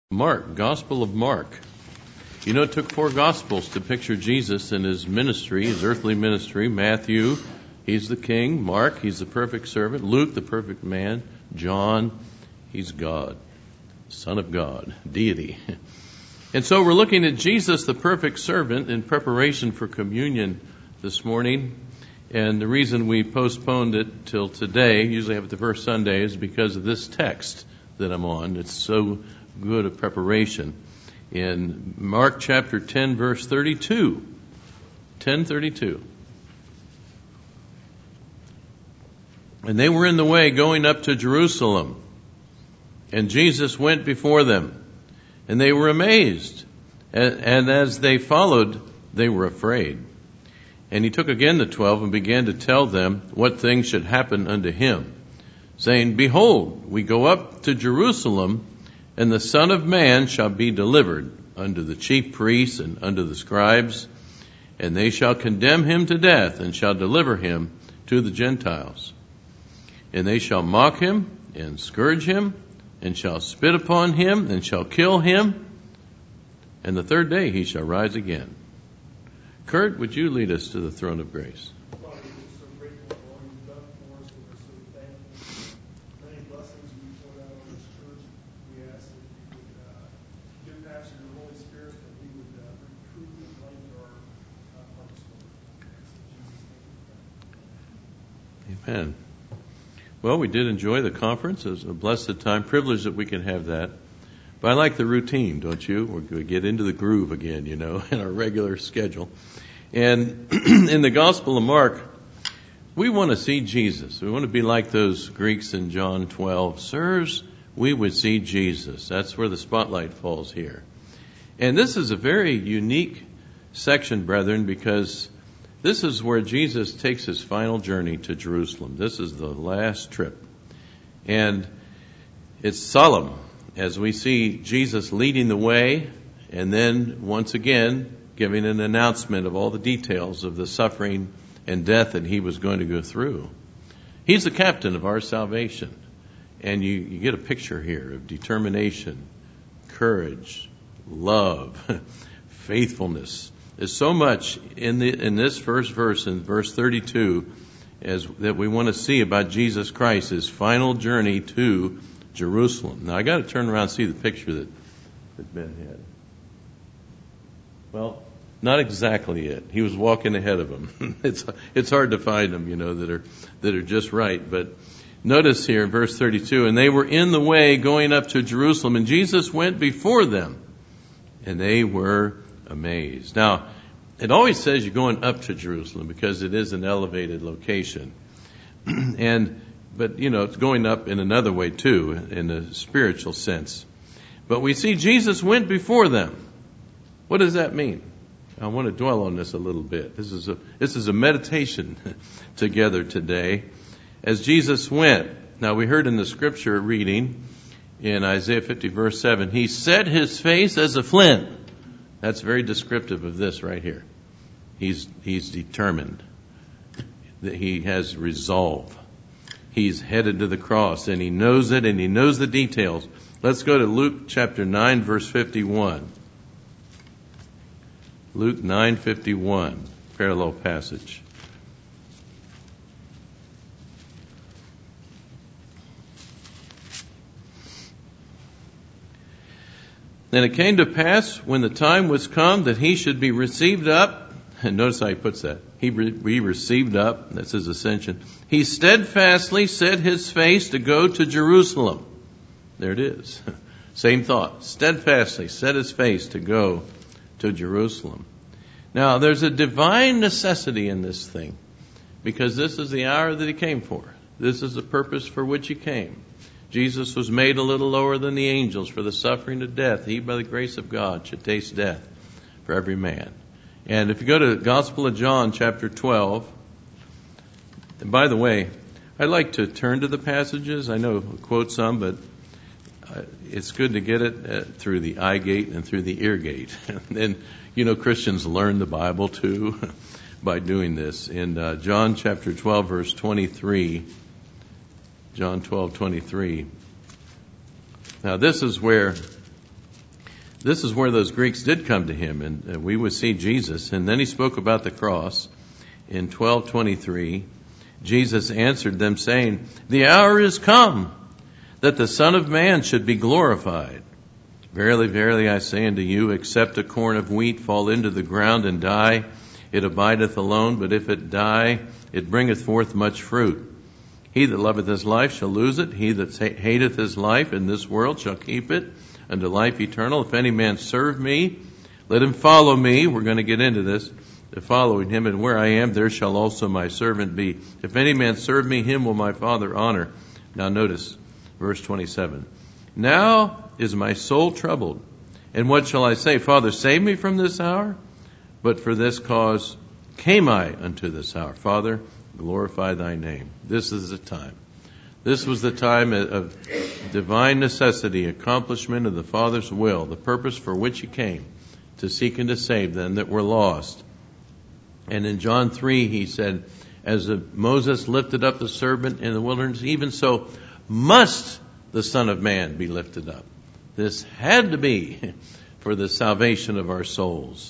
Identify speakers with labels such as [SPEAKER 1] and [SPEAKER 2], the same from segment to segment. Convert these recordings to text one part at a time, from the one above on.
[SPEAKER 1] Mark, Gospel of Mark. You know, it took 4 Gospels to picture Jesus in his ministry, his earthly ministry. Matthew, he's the king. Mark, he's the perfect servant. Luke, the perfect man. John, he's God, Son of God, deity. And so we're looking at Jesus, the perfect servant, in preparation for communion this morning. And the reason we postponed it till today, usually have it the first Sunday, is because of this text that I'm on. It's so good a preparation. In Mark chapter 10, verse 32. 10:32. And they were in the way going up to Jerusalem, and Jesus went before them, and they were amazed. And as they followed, they were afraid. And he took again the 12 and began to tell them what things should happen unto him, saying, Behold, we go up to Jerusalem, and the Son of Man shall be delivered unto the chief priests and unto the scribes, and they shall condemn him to death, and shall deliver him to the Gentiles. And they shall mock him, and scourge him, and shall spit upon him, and shall kill him, and the third day he shall rise again. Kurt, would you lead us to the throne of grace?
[SPEAKER 2] Father, we're so grateful for all you've done for us, and we're so thankful. Many blessings you poured out on this church. We ask that you would give Pastor your Holy Spirit, that he would bring truth and light to our hearts, Lord. In Jesus' name.
[SPEAKER 1] Amen. Well, we did enjoy the conference. It was a blessed time, privilege that we can have that. But I like the routine, don't you? We get into the groove again, in our regular schedule. And in the Gospel of Mark, we want to see Jesus. We want to be like those Greeks in John 12. Sirs, we would see Jesus. That's where the spotlight falls here. And this is a very unique section, brethren, because this is where Jesus takes his final journey to Jerusalem. This is the last trip. And it's solemn as we see Jesus leading the way, and then once again giving an announcement of all the details of the suffering and death that he was going to go through. He's the captain of our salvation. And you get a picture here of determination, courage, love, faithfulness. There's so much in this first verse, in verse 32, that we want to see about Jesus Christ, his final journey to Jerusalem. Now, I got to turn around and see the picture that Ben had. Well, not exactly it. He was walking ahead of him. It's hard to find them, that are just right. But notice here in verse 32, and they were in the way going up to Jerusalem, and Jesus went before them, and they were amazed. Now, it always says you're going up to Jerusalem because it is an elevated location. But, it's going up in another way, too, in a spiritual sense. But we see Jesus went before them. What does that mean? I want to dwell on this a little bit. This is a meditation together today. As Jesus went, now we heard in the scripture reading in Isaiah 50, verse 7, he set his face as a flint. That's very descriptive of this right here. He's determined. That he has resolve. He's headed to the cross, and he knows it, and he knows the details. Let's go to Luke chapter 9, verse 51. Luke 9:51, parallel passage. Then it came to pass, when the time was come, that he should be received up. And notice how he puts that. He received up. That's his ascension. He steadfastly set his face to go to Jerusalem. There it is. Same thought. Steadfastly set his face to go to Jerusalem. Now, there's a divine necessity in this thing, because this is the hour that he came for. This is the purpose for which he came. Jesus was made a little lower than the angels for the suffering of death. He, by the grace of God, should taste death for every man. And if you go to the Gospel of John, chapter 12, and by the way, I'd like to turn to the passages. I know I quote some, but it's good to get it through the eye gate and through the ear gate. And, Christians learn the Bible, too, by doing this. In John chapter 12, verse 23, John 12:23. Now this is where this is where those Greeks did come to him, and we would see Jesus. And then he spoke about the cross in 12:23. Jesus answered them, saying, "The hour is come that the Son of Man should be glorified. Verily, verily, I say unto you, except a corn of wheat fall into the ground and die, it abideth alone, but if it die, it bringeth forth much fruit. He that loveth his life shall lose it. He that hateth his life in this world shall keep it unto life eternal. If any man serve me, let him follow me." We're going to get into this. Following him, and where I am, there shall also my servant be. If any man serve me, him will my Father honor. Now notice verse 27. Now is my soul troubled. And what shall I say? Father, save me from this hour? But for this cause came I unto this hour. Father, glorify thy name. This is the time. This was the time of divine necessity, accomplishment of the Father's will, the purpose for which he came, to seek and to save them that were lost. And in John 3, he said, as Moses lifted up the serpent in the wilderness, even so must the Son of Man be lifted up. This had to be for the salvation of our souls.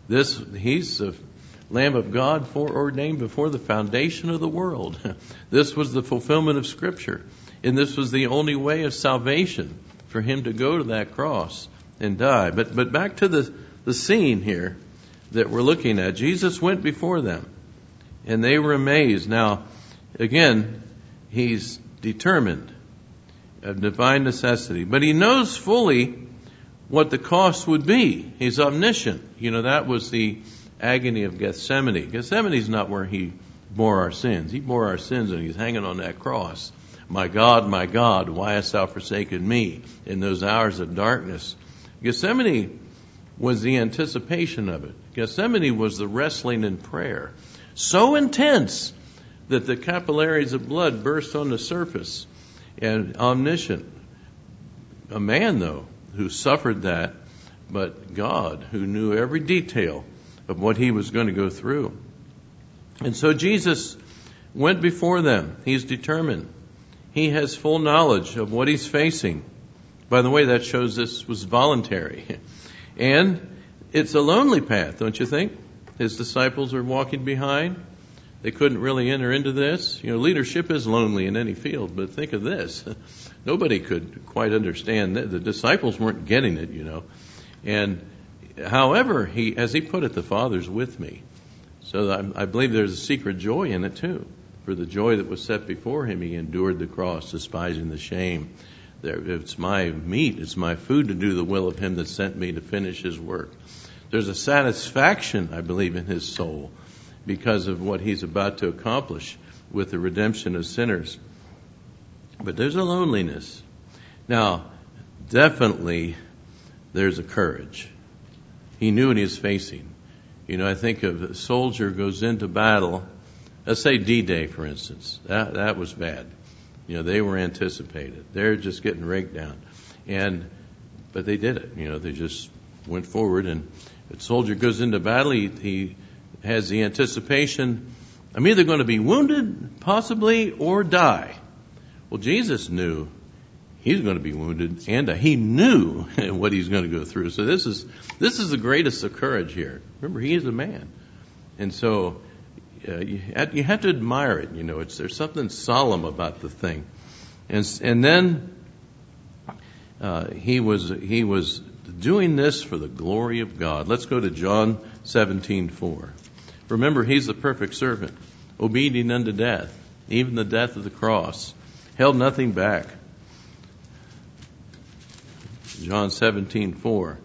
[SPEAKER 1] He's the Lamb of God foreordained before the foundation of the world. This was the fulfillment of Scripture. And this was the only way of salvation, for him to go to that cross and die. But back to the scene here that we're looking at. Jesus went before them, and they were amazed. Now, again, he's determined of divine necessity, but he knows fully what the cost would be. He's omniscient. That was the agony of Gethsemane. Gethsemane's not where he bore our sins. He bore our sins and he's hanging on that cross. My God, why hast thou forsaken me? In those hours of darkness. Gethsemane was the anticipation of it. Gethsemane was the wrestling in prayer. So intense that the capillaries of blood burst on the surface. And omniscient. A man, though, who suffered that, but God, who knew every detail of what he was going to go through. And so Jesus went before them. He's determined. He has full knowledge of what he's facing. By the way, that shows this was voluntary. And it's a lonely path, don't you think? His disciples are walking behind. They couldn't really enter into this. Leadership is lonely in any field, but think of this. Nobody could quite understand that. The disciples weren't getting it, And however, as he put it, the Father's with me. So I believe there's a secret joy in it too. For the joy that was set before him, he endured the cross, despising the shame. It's my meat, it's my food to do the will of him that sent me to finish his work. There's a satisfaction, I believe, in his soul because of what he's about to accomplish with the redemption of sinners. But there's a loneliness. Now, definitely there's a courage. He knew what he was facing. I think of a soldier goes into battle. Let's say D-Day, for instance. That was bad. They were anticipated. They're just getting raked down. But they did it. They just went forward. And a soldier goes into battle. He has the anticipation, I'm either going to be wounded, possibly, or die. Well, Jesus knew he's going to be wounded, and he knew what he's going to go through. So this is the greatest of courage here. Remember, he is a man. And so you have to admire it. There's something solemn about the thing. And then he was doing this for the glory of God. Let's go to John 17:4. Remember, he's the perfect servant, obedient unto death, even the death of the cross, held nothing back. John 17:4.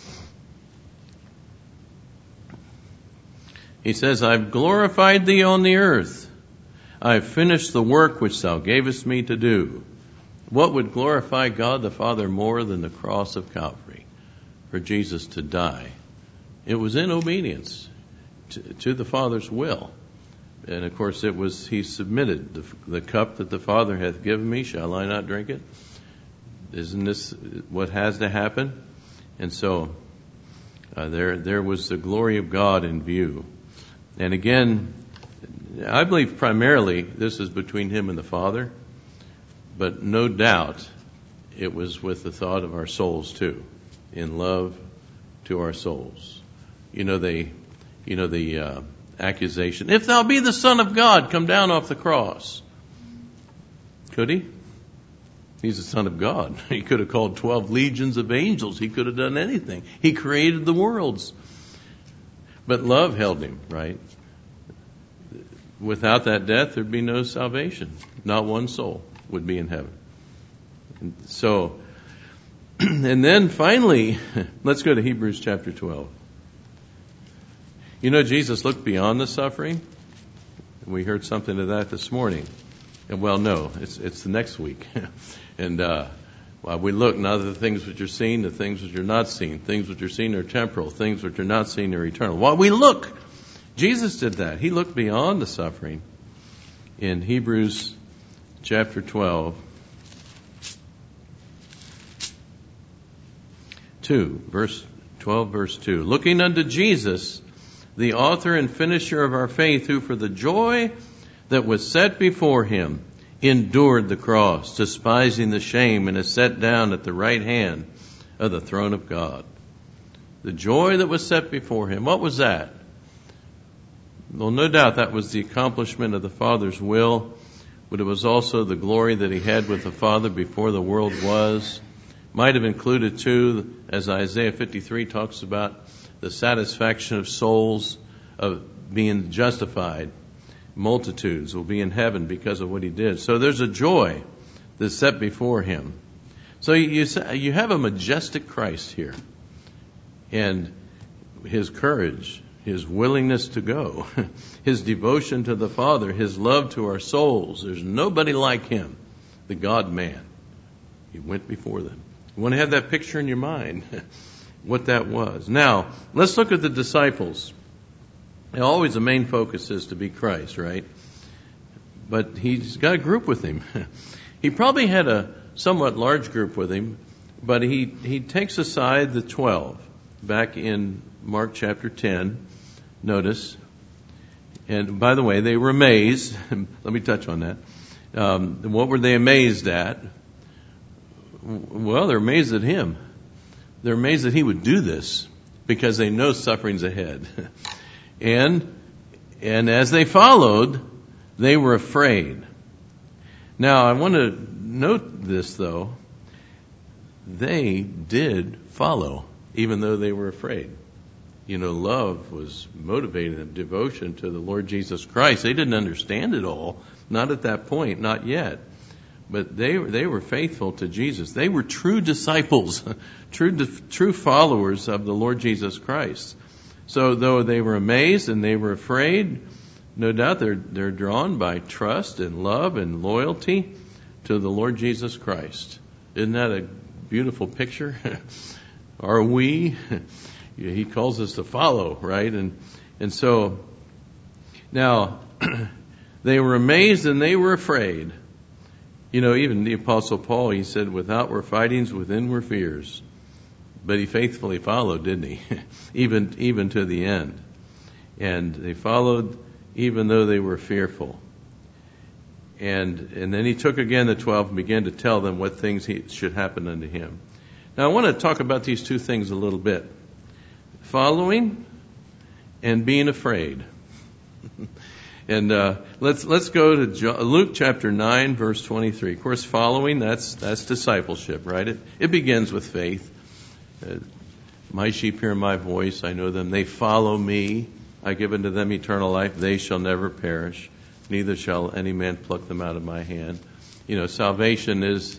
[SPEAKER 1] He says, I've glorified thee on the earth. I've finished the work which thou gavest me to do. What would glorify God the Father more than the cross of Calvary? For Jesus to die. It was in obedience to the Father's will. And of course he submitted. The cup that the Father hath given me, shall I not drink it? Isn't this what has to happen? And so there was the glory of God in view. And again, I believe primarily this is between him and the Father, but no doubt it was with the thought of our souls too. in love to our souls. The accusation, if thou be the Son of God, come down off the cross. Could he? He's the Son of God. He could have called 12 legions of angels. He could have done anything. He created the worlds. But love held him, right? Without that death, there'd be no salvation. Not one soul would be in heaven. And then finally, let's go to Hebrews chapter 12. Jesus looked beyond the suffering. We heard something of that this morning. And well, no, it's the next week. And while we look not at the things which are seen, the things which are not seen, things which are seen are temporal, things which are not seen are eternal. While we look, Jesus did that. He looked beyond the suffering. In Hebrews chapter 12, 2, verse 12, verse 2. Looking unto Jesus, the author and finisher of our faith, who for the joy that was set before him endured the cross, despising the shame, and is set down at the right hand of the throne of God. The joy that was set before him. What was that? Well, no doubt that was the accomplishment of the Father's will, but it was also the glory that he had with the Father before the world was. Might have included too, as Isaiah 53 talks about, the satisfaction of souls of being justified. Multitudes will be in heaven because of what he did. So there's a joy that's set before him. So you have a majestic Christ here. And his courage, his willingness to go, his devotion to the Father, his love to our souls. There's nobody like him, the God-man. He went before them. You want to have that picture in your mind, what that was. Now, let's look at the disciples. And always the main focus is to be Christ, right? But he's got a group with him. He probably had a somewhat large group with him, but he takes aside the 12 back in Mark chapter 10. Notice. And by the way, they were amazed. Let me touch on that. What were they amazed at? Well, they're amazed at him. They're amazed that he would do this because they know suffering's ahead. And as they followed, they were afraid. Now, I want to note this, though. They did follow, even though they were afraid. Love was motivating them, devotion to the Lord Jesus Christ. They didn't understand it all, not at that point, not yet. But they were faithful to Jesus. They were true disciples, true followers of the Lord Jesus Christ. So though they were amazed and they were afraid, no doubt they're drawn by trust and love and loyalty to the Lord Jesus Christ. Isn't that a beautiful picture? Are we? He calls us to follow, right? And so now they were amazed and they were afraid. Even the Apostle Paul, he said, without were fightings, within were fears. But he faithfully followed, didn't he? even to the end. And they followed even though they were fearful. And then he took again the 12 and began to tell them what things should happen unto him. Now I want to talk about these two things a little bit. Following and being afraid. And let's go to Luke chapter 9, verse 23. Of course, following, that's discipleship, right? It begins with faith. My sheep hear my voice, I know them. They follow me. I give unto them eternal life. They shall never perish. Neither shall any man pluck them out of my hand. Salvation is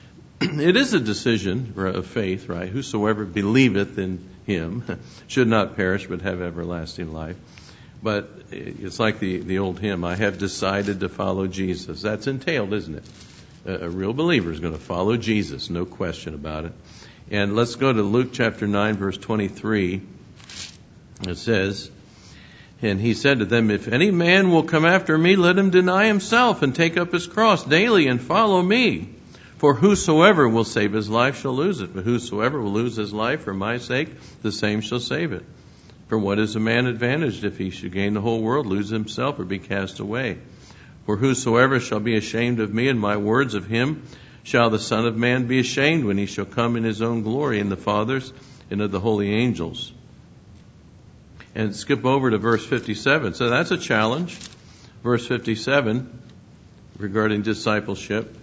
[SPEAKER 1] a decision of faith, right? Whosoever believeth in him should not perish but have everlasting life. But it's like the old hymn, I have decided to follow Jesus. That's entailed, isn't it? A real believer is going to follow Jesus, no question about it. And let's go to Luke chapter 9, verse 23. It says, and he said to them, if any man will come after me, let him deny himself and take up his cross daily and follow me. For whosoever will save his life shall lose it. But whosoever will lose his life for my sake, the same shall save it. For what is a man advantaged if he should gain the whole world, lose himself, or be cast away? For whosoever shall be ashamed of me and my words, of him shall the Son of Man be ashamed when he shall come in his own glory and the Father's and of the holy angels. And skip over to verse 57. So that's a challenge. Verse 57 regarding discipleship.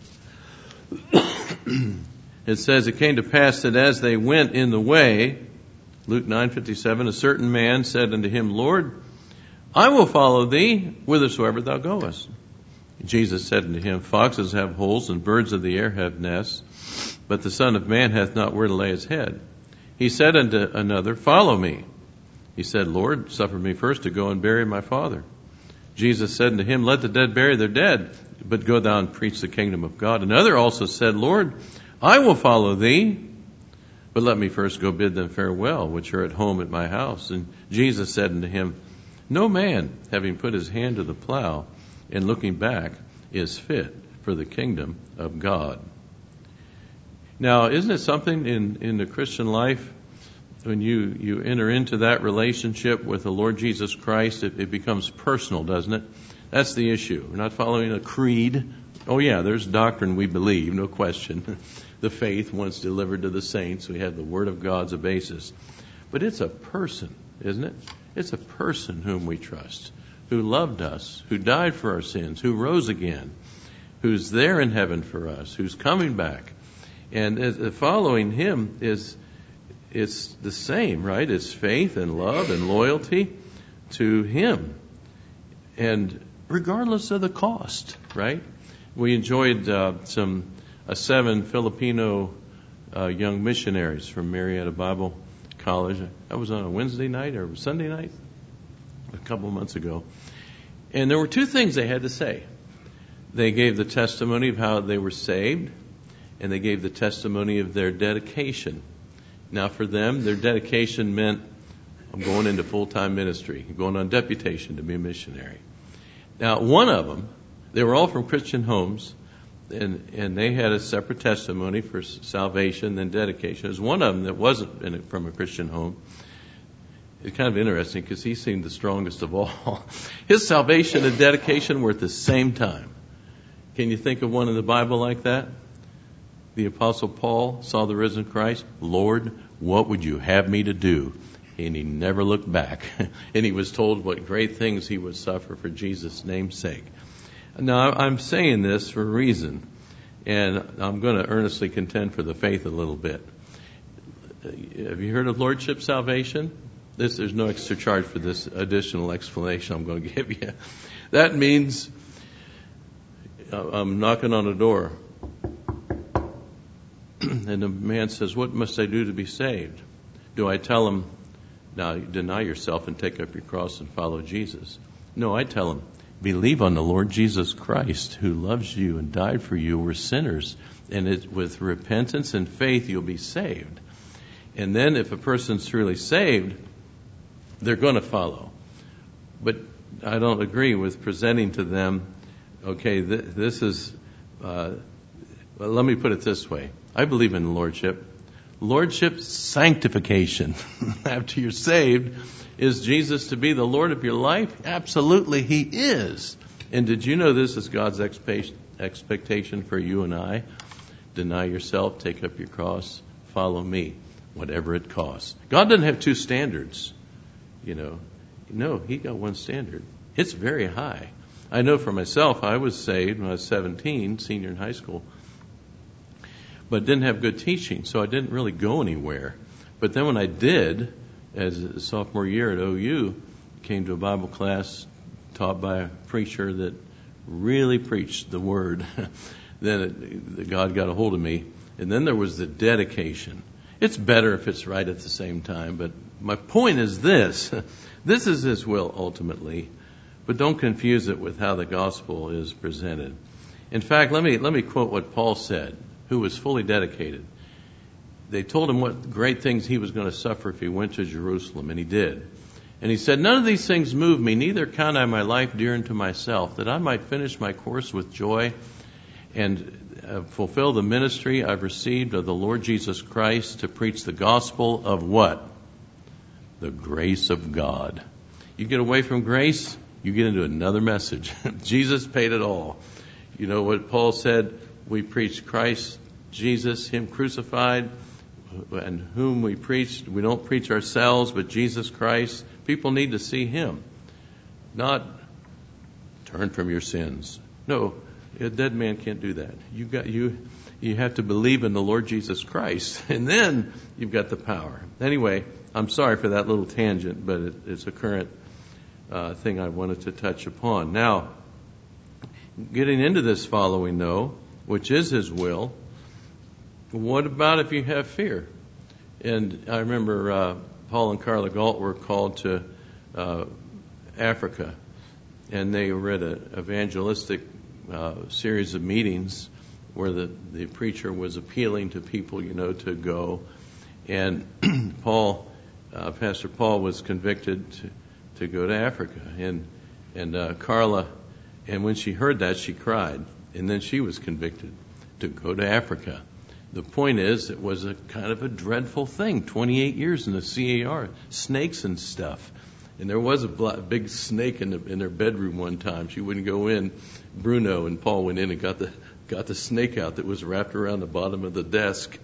[SPEAKER 1] It says, it came to pass that as they went in the way, Luke 9:57, a certain man said unto him, Lord, I will follow thee whithersoever thou goest. Jesus said unto him, foxes have holes and birds of the air have nests, but the Son of Man hath not where to lay his head. He said unto another, follow me. He said, Lord, suffer me first to go and bury my father. Jesus said unto him, let the dead bury their dead, but go thou and preach the kingdom of God. Another also said, Lord, I will follow thee, but let me first go bid them farewell, which are at home at my house. And Jesus said unto him, no man, having put his hand to the plow and looking back, is fit for the kingdom of God. Now, isn't it something in the Christian life, when you enter into that relationship with the Lord Jesus Christ, it becomes personal, doesn't it? That's the issue. We're not following a creed. Oh yeah, there's doctrine we believe, no question. The faith once delivered to the saints, we have the Word of God as a basis. But it's a person, isn't it? It's a person whom we trust, who loved us, who died for our sins, who rose again, who's there in heaven for us, who's coming back. And following him it's the same, right? It's faith and love and loyalty to him. And regardless of the cost, right? We enjoyed 7 Filipino young missionaries from Marietta Bible College. That was on a Wednesday night or Sunday night a couple of months ago. And there were 2 things they had to say. They gave the testimony of how they were saved, and they gave the testimony of their dedication. Now for them, their dedication meant, I'm going into full-time ministry, I'm going on deputation to be a missionary. Now one of them, they were all from Christian homes, and they had a separate testimony for salvation and dedication. There's one of them that wasn't from a Christian home. It's kind of interesting because he seemed the strongest of all. His salvation and dedication were at the same time. Can you think of one in the Bible like that? The Apostle Paul saw the risen Christ. Lord, what would you have me to do? And he never looked back. And he was told what great things he would suffer for Jesus' name's sake. Now, I'm saying this for a reason, and I'm going to earnestly contend for the faith a little bit. Have you heard of Lordship salvation? There's no extra charge for this additional explanation I'm going to give you. That means I'm knocking on a door, and the man says, what must I do to be saved? Do I tell him, now deny yourself and take up your cross and follow Jesus? No, I tell him, believe on the Lord Jesus Christ, who loves you and died for you. We're sinners, and with repentance and faith you'll be saved. And then if a person's truly saved, they're going to follow. But I don't agree with presenting to them, okay, this is, well, let me put it this way. I believe in Lordship. Lordship sanctification, after you're saved, is Jesus to be the Lord of your life? Absolutely, He is. And did you know this is God's expectation for you and I? Deny yourself, take up your cross, follow me, whatever it costs. God doesn't have 2 standards, you know. No, He got 1 standard. It's very high. I know for myself, I was saved when I was 17, senior in high school, but didn't have good teaching, so I didn't really go anywhere. But then when I did, as a sophomore year at OU, came to a Bible class taught by a preacher that really preached the Word. Then God got a hold of me. And then there was the dedication. It's better if it's right at the same time, but my point is this. This is His will ultimately, but don't confuse it with how the gospel is presented. In fact, let me quote what Paul said, who was fully dedicated. They told him what great things he was going to suffer if he went to Jerusalem, and he did. And he said, none of these things move me, neither count I my life dear unto myself, that I might finish my course with joy and fulfill the ministry I've received of the Lord Jesus Christ to preach the gospel of what? The grace of God. You get away from grace, you get into another message. Jesus paid it all. You know what Paul said? we preach Christ Jesus, Him crucified, and whom we preach. We don't preach ourselves, but Jesus Christ. People need to see Him, not turn from your sins. No, a dead man can't do that. You have to believe in the Lord Jesus Christ, and then you've got the power. Anyway, I'm sorry for that little tangent, but it's a current thing I wanted to touch upon. Now, getting into this following, though, which is His will, what about if you have fear? And I remember Paul and Carla Galt were called to Africa, and they were at an evangelistic series of meetings where the preacher was appealing to people, to go. And Pastor Paul was convicted to go to Africa. And Carla, and when she heard that, she cried. And then she was convicted to go to Africa. The point is, it was a kind of a dreadful thing. 28 years in the CAR, snakes and stuff. And there was a big snake in their bedroom one time. She wouldn't go in. Bruno and Paul went in and got the snake out that was wrapped around the bottom of the desk.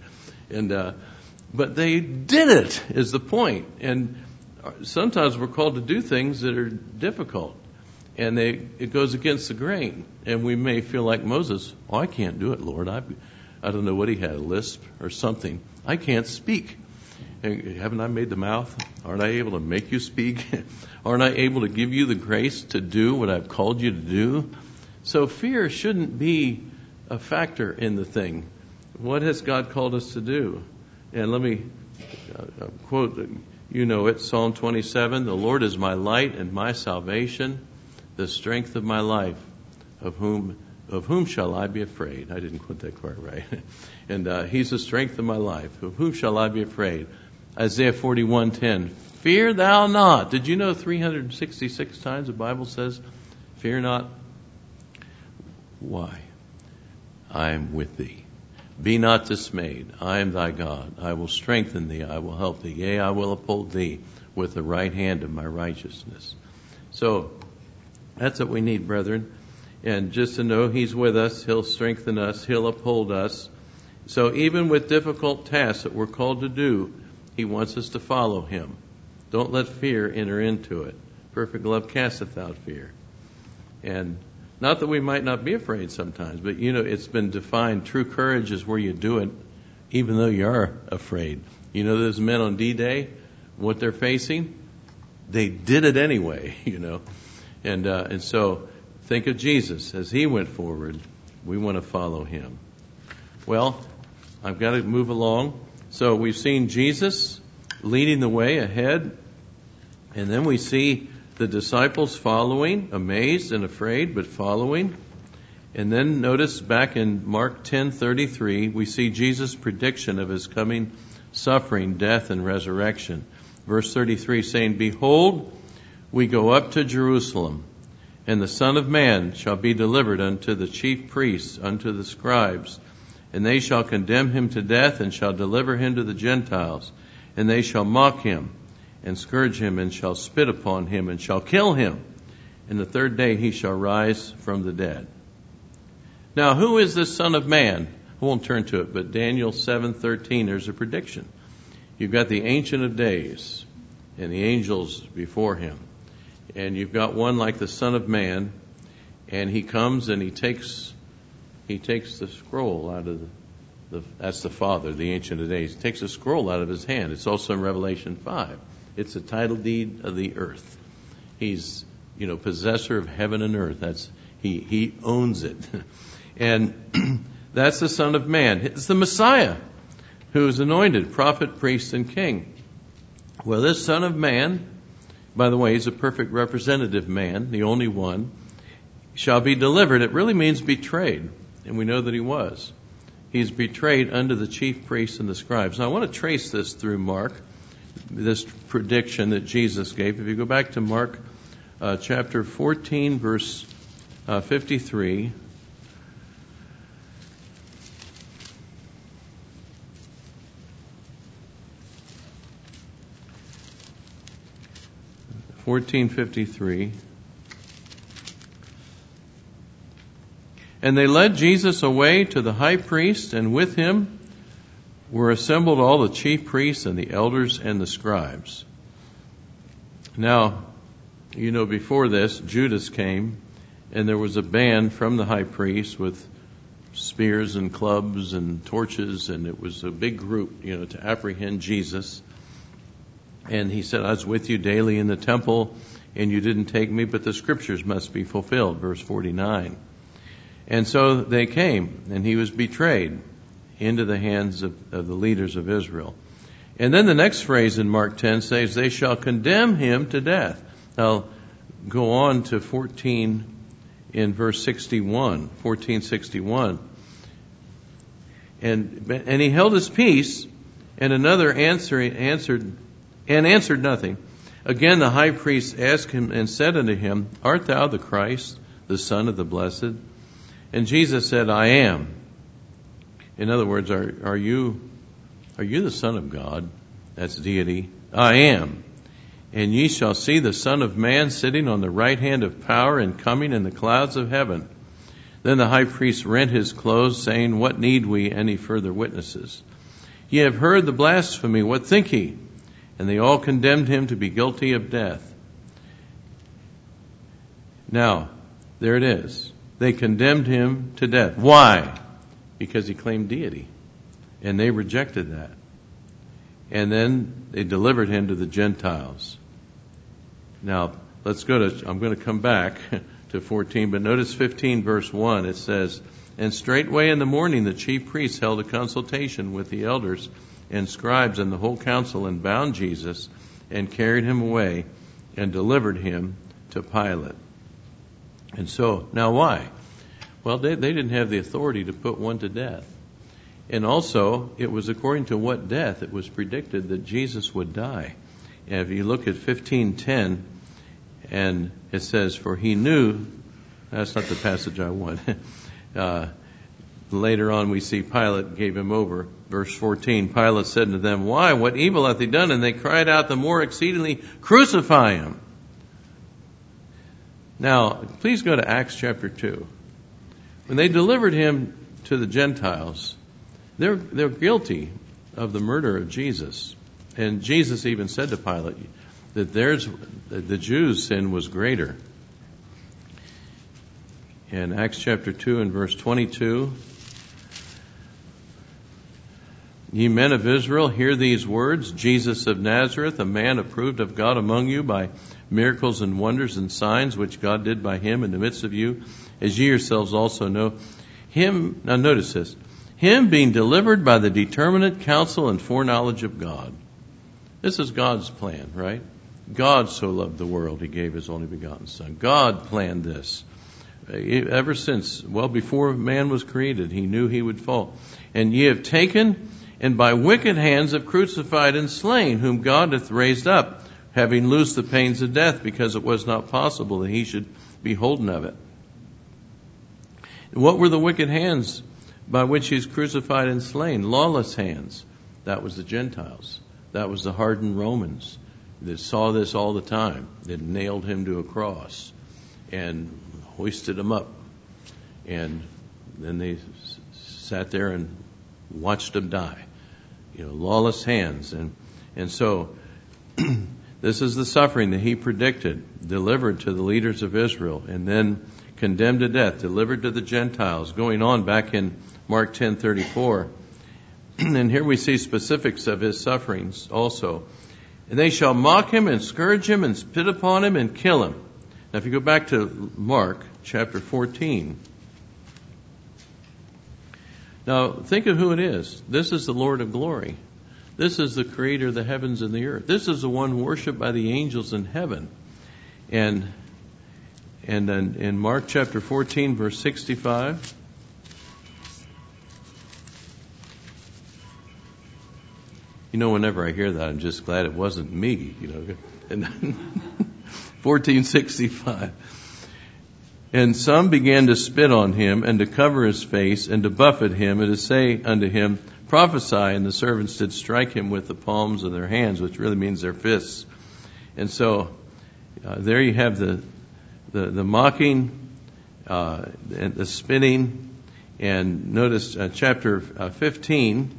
[SPEAKER 1] But they did it, is the point. And sometimes we're called to do things that are difficult, and it goes against the grain. And we may feel like Moses. Oh, I can't do it, Lord. I don't know what he had, a lisp or something. I can't speak. Haven't I made the mouth? Aren't I able to make you speak? Aren't I able to give you the grace to do what I've called you to do? So fear shouldn't be a factor in the thing. What has God called us to do? And let me quote, it, Psalm 27, "The Lord is my light and my salvation, the strength of my life. Of whom shall I be afraid?" I didn't quote that quite right. And He's the strength of my life. Of whom shall I be afraid? Isaiah 41:10, "Fear thou not." Did you know 366 times the Bible says, "Fear not"? Why? I am with thee. Be not dismayed. I am thy God. I will strengthen thee. I will help thee. Yea, I will uphold thee with the right hand of my righteousness. So that's what we need, brethren. And just to know He's with us, He'll strengthen us, He'll uphold us. So even with difficult tasks that we're called to do, He wants us to follow Him. Don't let fear enter into it. Perfect love casteth out fear. And not that we might not be afraid sometimes, but it's been defined. True courage is where you do it even though you are afraid. Those men on D-Day, what they're facing, they did it anyway, And so think of Jesus as He went forward. We want to follow Him. Well, I've got to move along. So we've seen Jesus leading the way ahead, and then we see the disciples following, amazed and afraid, but following. And then notice back in Mark 10:33, we see Jesus' prediction of His coming suffering, death, and resurrection. Verse 33 saying, "Behold, we go up to Jerusalem, and the Son of Man shall be delivered unto the chief priests, unto the scribes, and they shall condemn Him to death, and shall deliver Him to the Gentiles. And they shall mock Him, and scourge Him, and shall spit upon Him, and shall kill Him. And the third day He shall rise from the dead." Now, who is this Son of Man? I won't turn to it, but Daniel 7:13, there's a prediction. You've got the Ancient of Days, and the angels before Him. And you've got one like the Son of Man, and He comes and He takes the scroll out of that's the Father, the Ancient of Days. He takes a scroll out of His hand. It's also in Revelation 5. It's the title deed of the earth. He's, possessor of heaven and earth. He owns it. And that's the Son of Man. It's the Messiah who is anointed, prophet, priest, and king. Well, this Son of Man, by the way, He's a perfect representative man, the only one, shall be delivered. It really means betrayed. And we know that He was. He's betrayed unto the chief priests and the scribes. Now, I want to trace this through Mark, this prediction that Jesus gave. If you go back to Mark chapter 14, verse 53. And they led Jesus away to the high priest, and with him were assembled all the chief priests and the elders and the scribes. Now, before this, Judas came, and there was a band from the high priest with spears and clubs and torches, and it was a big group, to apprehend Jesus. And he said, I was with you daily in the temple, and you didn't take me, but the scriptures must be fulfilled, verse 49. And so they came, and he was betrayed into the hands of the leaders of Israel. And then the next phrase in Mark 10 says, they shall condemn him to death. Now, go on to 14 in verse 61, 1461. And he held his peace, and another answered nothing. Again the high priest asked him and said unto him, Art thou the Christ, the Son of the Blessed? And Jesus said, I am. In other words, are you the Son of God? That's deity. I am. And ye shall see the Son of Man sitting on the right hand of power and coming in the clouds of heaven. Then the high priest rent his clothes, saying, What need we any further witnesses? Ye have heard the blasphemy. What think ye? And they all condemned him to be guilty of death. Now, there it is. They condemned him to death. Why? Because he claimed deity. And they rejected that. And then they delivered him to the Gentiles. Now, I'm going to come back to 14, but notice 15 verse 1. It says, And straightway in the morning the chief priests held a consultation with the elders and scribes and the whole council, and bound Jesus and carried him away and delivered him to Pilate. And so, now why? Well, they didn't have the authority to put one to death. And also, it was according to what death it was predicted that Jesus would die. And if you look at 15:10, and it says, For he knew, that's not the passage I want. Later on we see Pilate gave him over. Verse 14, Pilate said to them, Why? What evil hath he done? And they cried out the more exceedingly, Crucify him. Now, please go to Acts chapter 2. When they delivered him to the Gentiles, they're guilty of the murder of Jesus. And Jesus even said to Pilate that the Jews' sin was greater. In Acts chapter 2 and verse 22, Ye men of Israel, hear these words, Jesus of Nazareth, a man approved of God among you by miracles and wonders and signs which God did by him in the midst of you, as ye yourselves also know. Him, now notice this, him being delivered by the determinate counsel and foreknowledge of God. This is God's plan, right? God so loved the world, he gave his only begotten Son. God planned this. Ever since, before man was created, he knew he would fall. And ye have taken and by wicked hands have crucified and slain, whom God hath raised up, having loosed the pains of death, because it was not possible that he should be holden of it. And what were the wicked hands by which he is crucified and slain? Lawless hands. That was the Gentiles. That was the hardened Romans that saw this all the time, that nailed him to a cross and hoisted him up. And then they sat there and watched him die. Lawless hands. And so this is the suffering that he predicted, delivered to the leaders of Israel, and then condemned to death, delivered to the Gentiles. Going on back in Mark 10:34. And here we see specifics of his sufferings also. And they shall mock him and scourge him and spit upon him and kill him. Now if you go back to Mark chapter 14. Now think of who it is. This is the Lord of glory. This is the creator of the heavens and the earth. This is the one worshipped by the angels in heaven. And then in Mark chapter 14 verse 65. Whenever I hear that, I'm just glad it wasn't me, And 1465. And some began to spit on him and to cover his face and to buffet him and to say unto him, Prophesy. And the servants did strike him with the palms of their hands, which really means their fists. And so there you have the mocking and the spitting. And notice chapter 15.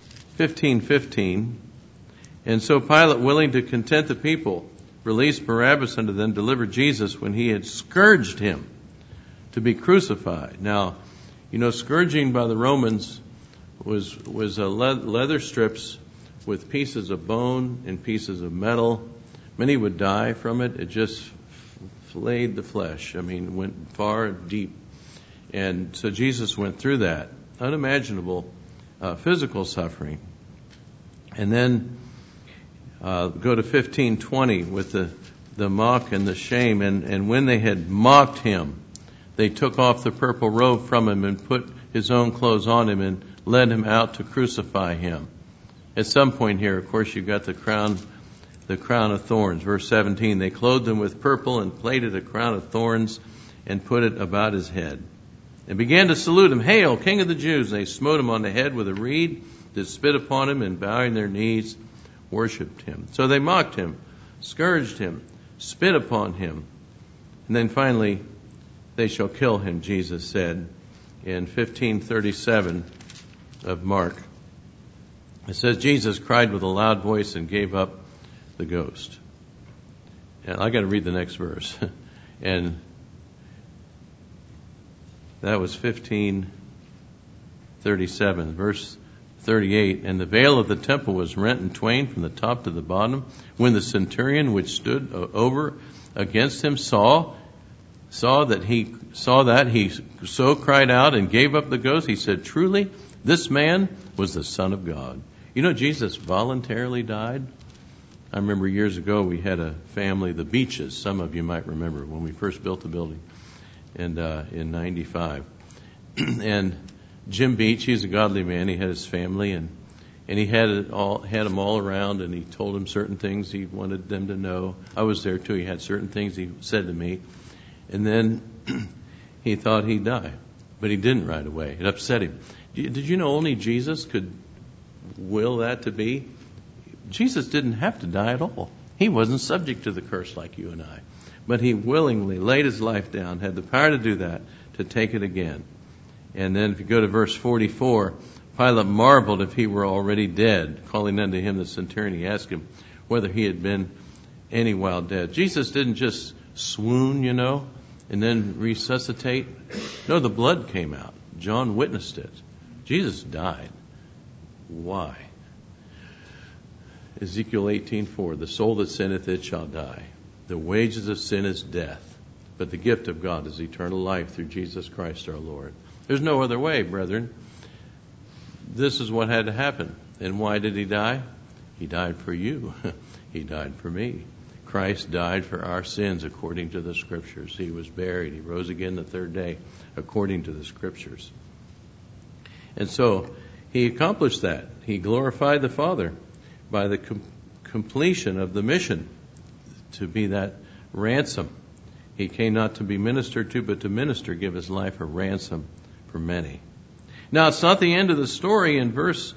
[SPEAKER 1] And so Pilate, willing to content the people, released Barabbas unto them, delivered Jesus when he had scourged him to be crucified. Now, scourging by the Romans was leather strips with pieces of bone and pieces of metal. Many would die from it. It just flayed the flesh. Went far and deep. And so Jesus went through that unimaginable physical suffering. And then go to 15:20 with the mock and the shame. And when they had mocked him, they took off the purple robe from him and put his own clothes on him and led him out to crucify him. At some point here, of course, you've got the crown of thorns. Verse 17, they clothed him with purple and plaited a crown of thorns and put it about his head. And began to salute him, Hail, King of the Jews! And they smote him on the head with a reed, did spit upon him, and bowing their knees, worshipped him. So they mocked him, scourged him, spit upon him. And then finally, they shall kill him, Jesus said in 15:37 of Mark. It says, Jesus cried with a loud voice and gave up the ghost. And I got to read the next verse. And that was 15:37. Verse 38, and the veil of the temple was rent in twain from the top to the bottom. When the centurion which stood over against him saw that, he so cried out and gave up the ghost. He said, truly, this man was the Son of God. Jesus voluntarily died. I remember years ago we had a family, the Beaches. Some of you might remember when we first built the building, and in '95. And Jim Beach, he's a godly man. He had his family, and he had them all around, and he told them certain things he wanted them to know. I was there too. He had certain things he said to me, and then he thought he'd die, but he didn't right away. It upset him. Did you know only Jesus could will that to be? Jesus didn't have to die at all. He wasn't subject to the curse like you and I. But he willingly laid his life down, had the power to do that, to take it again. And then if you go to verse 44, Pilate marveled if he were already dead. Calling unto him the centurion, he asked him whether he had been any while dead. Jesus didn't just swoon, and then resuscitate. No, the blood came out. John witnessed it. Jesus died. Why? Ezekiel 18:4, the soul that sinneth, it shall die. The wages of sin is death, but the gift of God is eternal life through Jesus Christ our Lord. There's no other way, brethren. This is what had to happen. And why did he die? He died for you. He died for me. Christ died for our sins according to the Scriptures. He was buried. He rose again the third day according to the Scriptures. And so he accomplished that. He glorified the Father by the completion of the mission to be that ransom. He came not to be ministered to, but to minister, give his life a ransom for many. Now, it's not the end of the story. In verse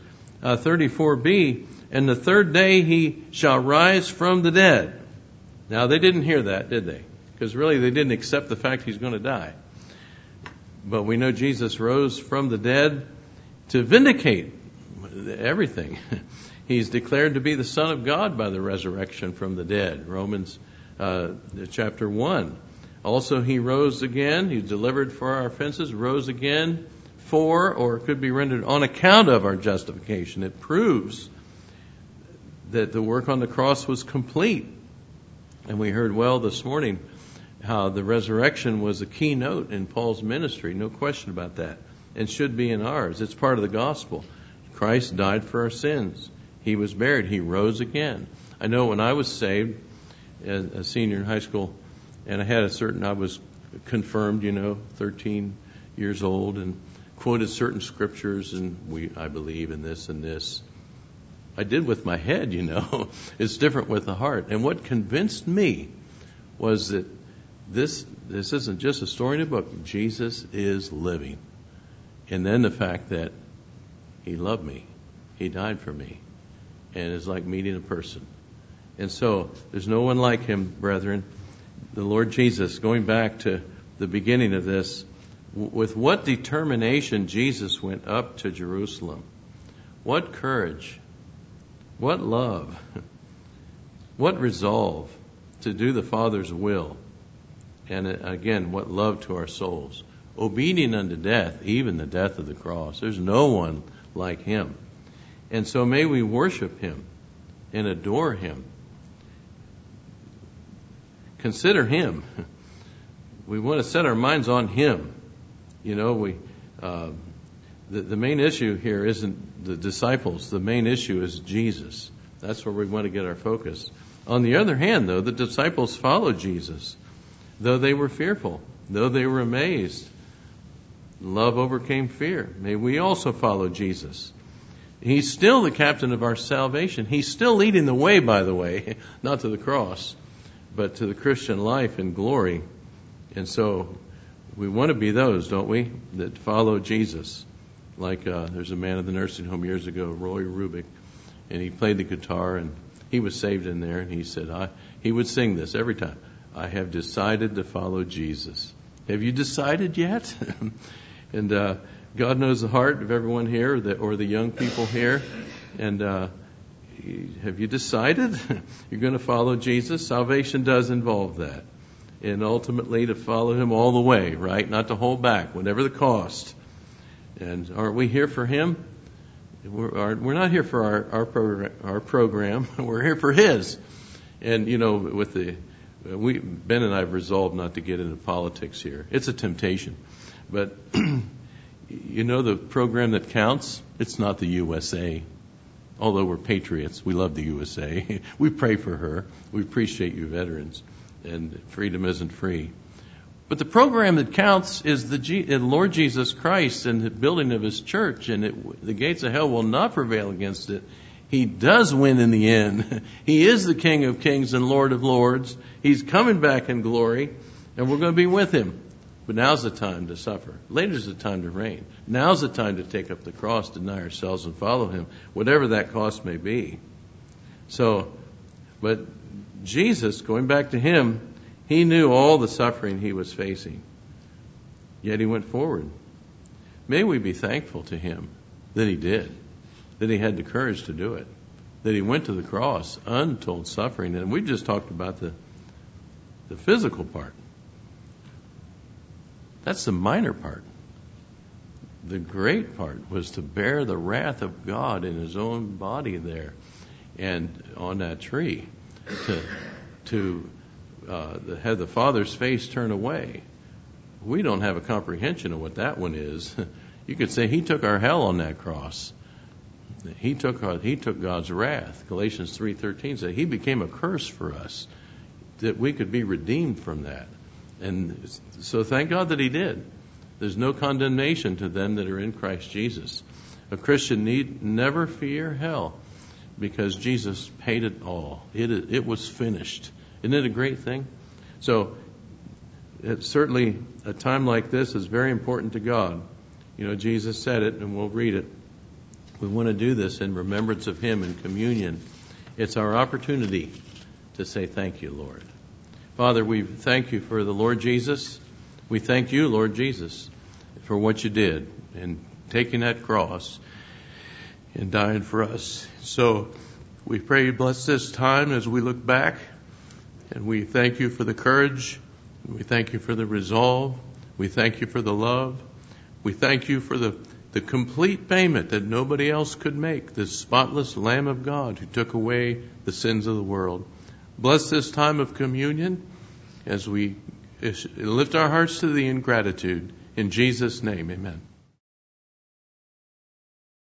[SPEAKER 1] 34b, and the third day he shall rise from the dead. Now, they didn't hear that, did they? Because really they didn't accept the fact he's going to die. But we know Jesus rose from the dead to vindicate everything. He's declared to be the Son of God by the resurrection from the dead. Romans chapter 1. Also, he rose again. He's delivered for our offenses, rose again for, or it could be rendered on account of, our justification. It proves that the work on the cross was complete. And we heard well this morning how the resurrection was a keynote in Paul's ministry. No question about that. And should be in ours. It's part of the gospel. Christ died for our sins. He was buried. He rose again. I know when I was saved, as a senior in high school, and I was confirmed, 13 years old, and quoted certain scriptures, and I believe in this and this. I did with my head, It's different with the heart. And what convinced me was that this isn't just a story in a book. Jesus is living. And then the fact that he loved me. He died for me. And it's like meeting a person. And so there's no one like him, brethren. The Lord Jesus, going back to the beginning of this, with what determination Jesus went up to Jerusalem. What courage, what love, what resolve to do the Father's will. And again, what love to our souls. Obedient unto death, even the death of the cross. There's no one like him. And so may we worship him and adore him. Consider him. We want to set our minds on him. You know, the main issue here isn't the disciples. The main issue is Jesus. That's where we want to get our focus. On the other hand, though, the disciples followed Jesus, though they were fearful, though they were amazed. Love overcame fear. May we also follow Jesus. He's still the captain of our salvation. He's still leading the way, by the way, not to the cross, but to the Christian life and glory. And so we want to be those, don't we, that follow Jesus. Like there's a man in the nursing home years ago, Roy Rubik, and he played the guitar, and he was saved in there, and he said, he would sing this every time. I have decided to follow Jesus. Have you decided yet? And God knows the heart of everyone here, or the young people here. And have you decided you're going to follow Jesus? Salvation does involve that. And ultimately to follow him all the way, right? Not to hold back, whatever the cost. And aren't we here for him? We're not here for our program. We're here for his. And, you know, Ben and I have resolved not to get into politics here. It's a temptation. But, you know, the program that counts, it's not the USA. Although we're patriots, we love the USA. We pray for her. We appreciate you veterans. And freedom isn't free. But the program that counts is the Lord Jesus Christ and the building of his church. And the gates of hell will not prevail against it. He does win in the end. He is the King of kings and Lord of lords. He's coming back in glory. And we're going to be with him. But now's the time to suffer. Later's the time to reign. Now's the time to take up the cross, deny ourselves, and follow him, whatever that cost may be. So, but Jesus, going back to him, he knew all the suffering he was facing. Yet he went forward. May we be thankful to him that he did, that he had the courage to do it, that he went to the cross, untold suffering. And we just talked about the physical part. That's the minor part. The great part was to bear the wrath of God in his own body there and on that tree to have the Father's face turn away. We don't have a comprehension of what that one is. You could say he took our hell on that cross. He took God's wrath. Galatians 3:13 said he became a curse for us that we could be redeemed from that. And so thank God that he did. There's no condemnation to them that are in Christ Jesus. A Christian need never fear hell because Jesus paid it all. It was finished. Isn't it a great thing? So it's certainly a time like this is very important to God. You know, Jesus said it, and we'll read it. We want to do this in remembrance of him in communion. It's our opportunity to say thank you, Lord. Father, we thank you for the Lord Jesus. We thank you, Lord Jesus, for what you did in taking that cross and dying for us. So we pray you bless this time as we look back. And we thank you for the courage. We thank you for the resolve. We thank you for the love. We thank you for the complete payment that nobody else could make, the spotless Lamb of God who took away the sins of the world. Bless this time of communion as we lift our hearts to thee in gratitude. In Jesus' name, amen.